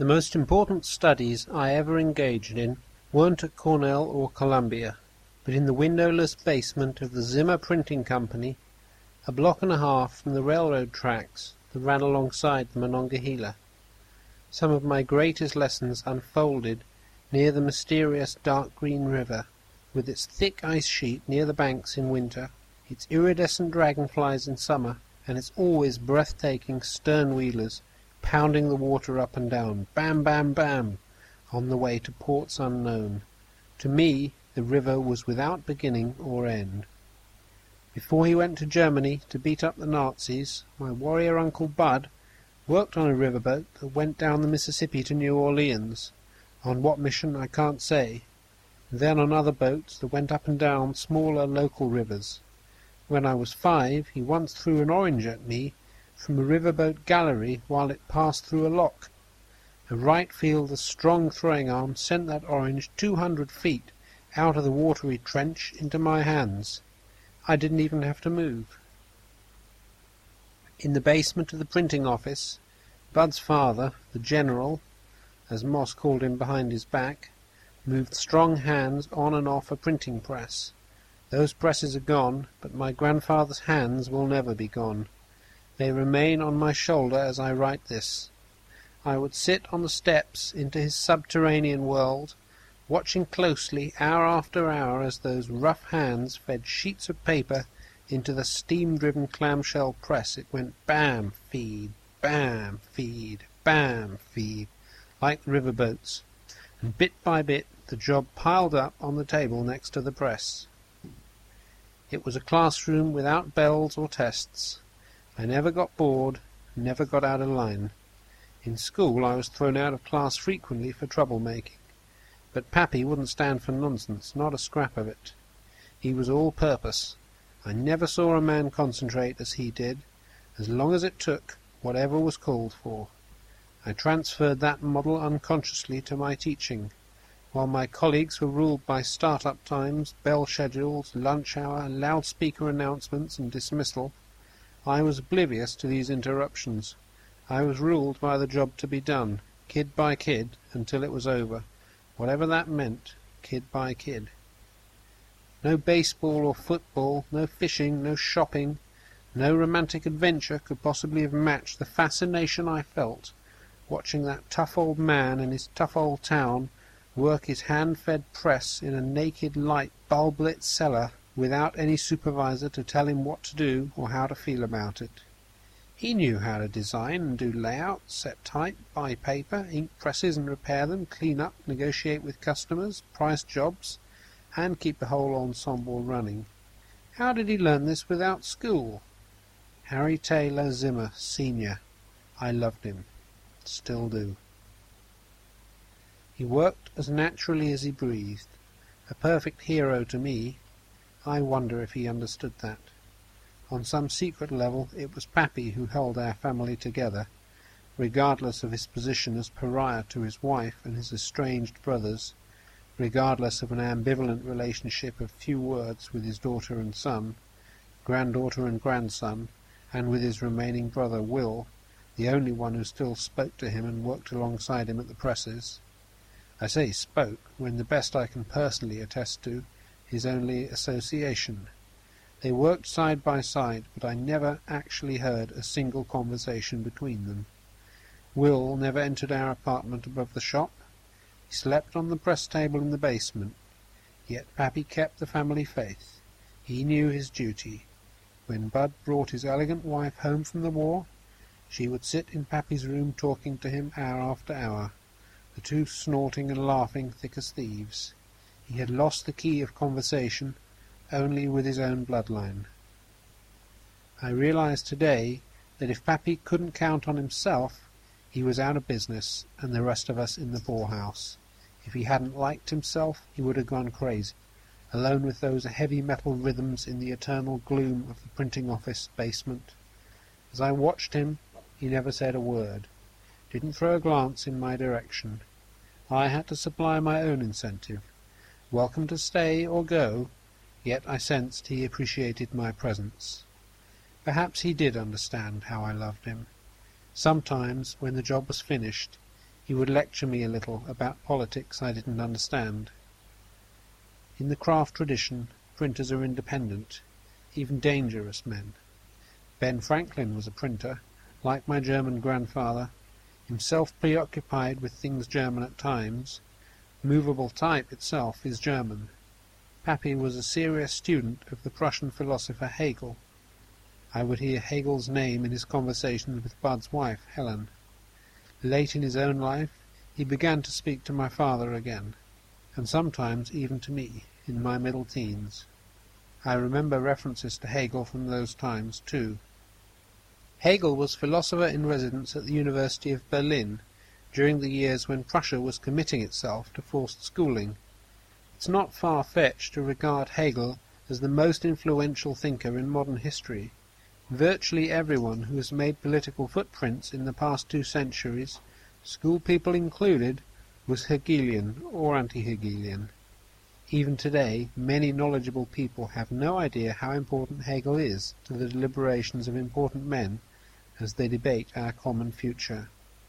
The most important studies I ever engaged in weren't at Cornell or Columbia, but in the windowless basement of the Zimmer Printing Company, a block and a half from the railroad tracks that ran alongside the Monongahela. Some of my greatest lessons unfolded near the mysterious dark green river, with its thick ice sheet near the banks in winter, its iridescent dragonflies in summer, and its always breathtaking stern-wheelers pounding the water up and down, bam, bam, bam, on the way to ports unknown. To me, the river was without beginning or end. Before he went to Germany to beat up the Nazis, my warrior Uncle Bud worked on a riverboat that went down the Mississippi to New Orleans. On what mission I can't say. Then on other boats that went up and down smaller local rivers. When I was 5, he once threw an orange at me from a riverboat gallery while it passed through a lock. A right fielder's strong throwing arm sent that orange 200 feet out of the watery trench into my hands. I didn't even have to move. In the basement of the printing office, Bud's father, the General, as Moss called him behind his back, moved strong hands on and off a printing press. Those presses are gone, but my grandfather's hands will never be gone. They remain on my shoulder as I write this. I would sit on the steps into his subterranean world, watching closely hour after hour as those rough hands fed sheets of paper into the steam-driven clamshell press. It went bam, feed, bam, feed, bam, feed, like riverboats, and bit by bit the job piled up on the table next to the press. It was a classroom without bells or tests. I never got bored, never got out of line. In school I was thrown out of class frequently for trouble-making. But Pappy wouldn't stand for nonsense, not a scrap of it. He was all purpose. I never saw a man concentrate as he did, as long as it took, whatever was called for. I transferred that model unconsciously to my teaching. While my colleagues were ruled by start-up times, bell schedules, lunch hour, loudspeaker announcements and dismissal, I was oblivious to these interruptions. I was ruled by the job to be done, kid by kid, until it was over. Whatever that meant, kid by kid. No baseball or football, no fishing, no shopping, no romantic adventure could possibly have matched the fascination I felt watching that tough old man in his tough old town work his hand-fed press in a naked, light, bulb-lit cellar without any supervisor to tell him what to do or how to feel about it. He knew how to design and do layout, set type, buy paper, ink presses and repair them, clean up, negotiate with customers, price jobs, and keep the whole ensemble running. How did he learn this without school? Harry Taylor Zimmer, Sr. I loved him. Still do. He worked as naturally as he breathed. A perfect hero to me. I wonder if he understood that. On some secret level it was Pappy who held our family together, regardless of his position as pariah to his wife and his estranged brothers, regardless of an ambivalent relationship of few words with his daughter and son, granddaughter and grandson, and with his remaining brother Will, the only one who still spoke to him and worked alongside him at the presses. I say spoke, when the best I can personally attest to is only association. They worked side by side, but I never actually heard a single conversation between them. Will never entered our apartment above the shop. He slept on the press table in the basement. Yet Pappy kept the family faith. He knew his duty. When Bud brought his elegant wife home from the war, she would sit in Pappy's room talking to him hour after hour, the two snorting and laughing thick as thieves. He had lost the key of conversation only with his own bloodline. I realize today that if Pappy couldn't count on himself, he was out of business and the rest of us in the poorhouse. If he hadn't liked himself, he would have gone crazy, alone with those heavy metal rhythms in the eternal gloom of the printing office basement. As I watched him, he never said a word, didn't throw a glance in my direction. I had to supply my own incentive. Welcome to stay or go, yet I sensed he appreciated my presence. Perhaps he did understand how I loved him. Sometimes, when the job was finished, He would lecture me a little about politics I didn't understand. In the craft tradition, printers are independent, even dangerous men. Ben Franklin was a printer, like my German grandfather, himself preoccupied with things German at times. Movable type itself is German. Pappy was a serious student of the Prussian philosopher Hegel. I would hear Hegel's name in his conversations with Bud's wife, Helen. Late in his own life, he began to speak to my father again, and sometimes even to me, in my middle teens. I remember references to Hegel from those times, too. Hegel was philosopher in residence at the University of Berlin during the years when Prussia was committing itself to forced schooling. It's not far-fetched to regard Hegel as the most influential thinker in modern history. Virtually everyone who has made political footprints in the past 2 centuries, school people included, was Hegelian or anti-Hegelian. Even today, many knowledgeable people have no idea how important Hegel is to the deliberations of important men as they debate our common future.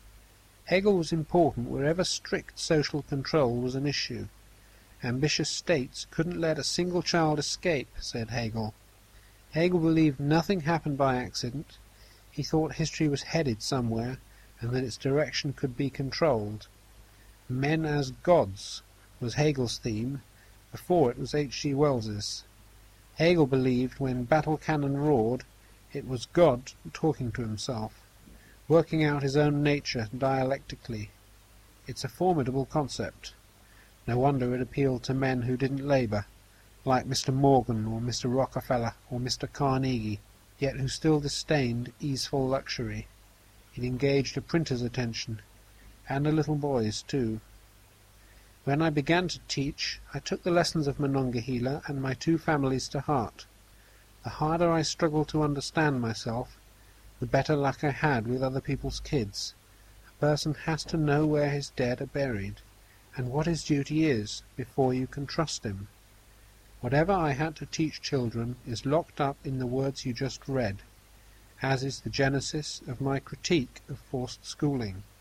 Hegel was important wherever strict social control was an issue. Ambitious states couldn't let a single child escape, said Hegel. Hegel believed nothing happened by accident. He thought history was headed somewhere, and that its direction could be controlled. Men as gods was Hegel's theme. Before it was H.G. Wells's. Hegel believed when battle cannon roared, it was God talking to himself, working out his own nature dialectically. It's a formidable concept. No wonder it appealed to men who didn't labour, like Mr. Morgan or Mr. Rockefeller or Mr. Carnegie, yet who still disdained easeful luxury. It engaged a printer's attention, and a little boy's too. When I began to teach, I took the lessons of Monongahela and my 2 families to heart. The harder I struggled to understand myself, the better luck I had with other people's kids. A person has to know where his dead are buried, and what his duty is, before you can trust him. Whatever I had to teach children is locked up in the words you just read, as is the genesis of my critique of forced schooling.